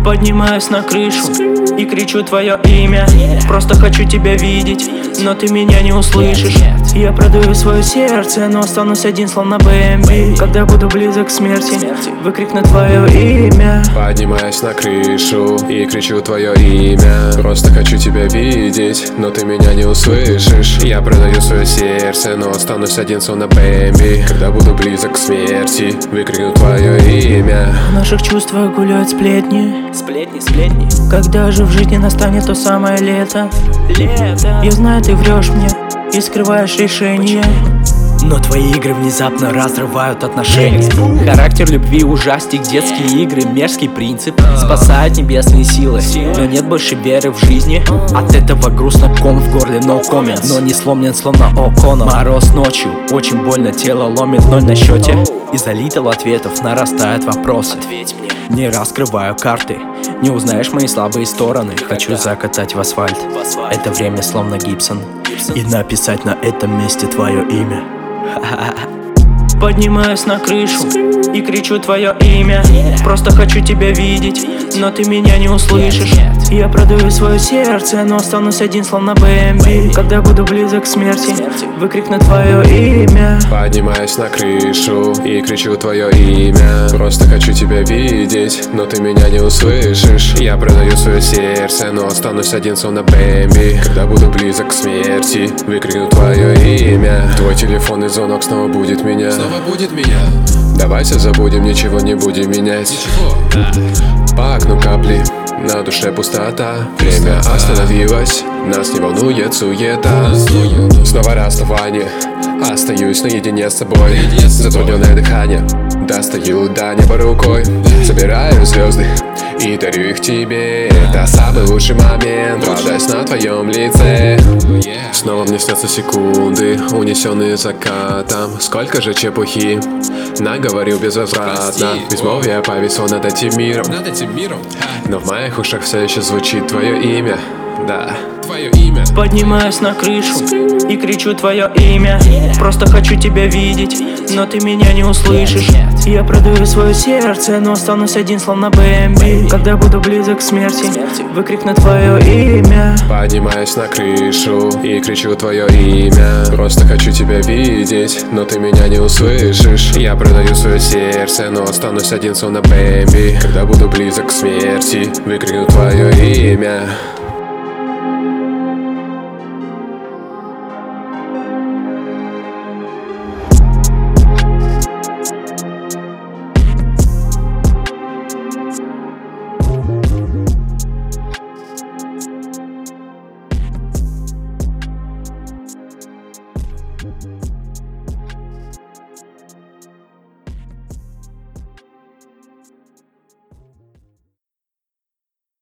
Поднимаюсь на крышу и кричу твое имя. Просто хочу тебя видеть, но ты меня не услышишь. Я продаю свое сердце, но останусь один, словно Бэмби. Когда буду близок к смерти, выкрикну твое имя. Поднимаюсь на крышу и кричу твое имя. Просто хочу тебя видеть, но ты меня не услышишь. Я продаю свое сердце, но останусь один, словно Бэмби. Когда буду близок к смерти, выкрикну твое имя. В наших чувствах гуляют сплетни. Сплетни. Когда же в жизни настанет то самое лето? Я знаю, ты врешь мне и скрываешь решение. Но твои игры внезапно разрывают отношения. Характер любви, ужастик, детские игры, мерзкий принцип. Спасают небесные силы, но нет больше веры в жизни. От этого грустно, ком в горле, no comment. Но не сломлен, словно О'Коннор. Мороз ночью, очень больно, тело ломит, ноль на счете. Из-за литл ответов нарастают вопросы. Не раскрываю карты, не узнаешь мои слабые стороны. Хочу закатать в асфальт, это время словно Гибсон, и написать на этом месте твое имя. Поднимаюсь на крышу и кричу твое имя. Просто хочу тебя видеть, но ты меня не услышишь. Я продаю свое сердце, но останусь один, словно Бэмби. Когда буду близок к смерти, выкрикну твое имя. Поднимаюсь на крышу и кричу твое имя. Просто хочу тебя видеть, но ты меня не услышишь. Я продаю свое сердце, но останусь один, словно Бэмби. Когда буду близок к смерти, выкрикну твое имя. Твой телефонный звонок снова будет меня. Давайте забудем, ничего не будем менять. По окну капли, на душе пустота. Время остановилось, нас не волнует суета. Снова расставание, остаюсь наедине с собой. Затрудненное дыхание, достаю до неба рукой. Собираю звезды и дарю их тебе. Это самый лучший момент, радость на твоем лице. Снова мне снятся секунды, унесенные закатом. Сколько же чепухи наговорил безвозвратно. Безмолвие повисло над этим миром, но в моих ушах все еще звучит твое имя. Да, твое имя. Поднимаюсь на крышу и кричу твое имя. Просто хочу тебя видеть, но ты меня не услышишь. Я продаю свое сердце, но останусь один, словно Бэмби. Когда буду близок к смерти, выкрикну твое имя. Поднимаюсь на крышу и кричу твое имя. Просто хочу тебя видеть, но ты меня не услышишь. Я продаю свое сердце, но останусь один, словно Бэмби. Когда буду близок к смерти, выкрикну твое имя.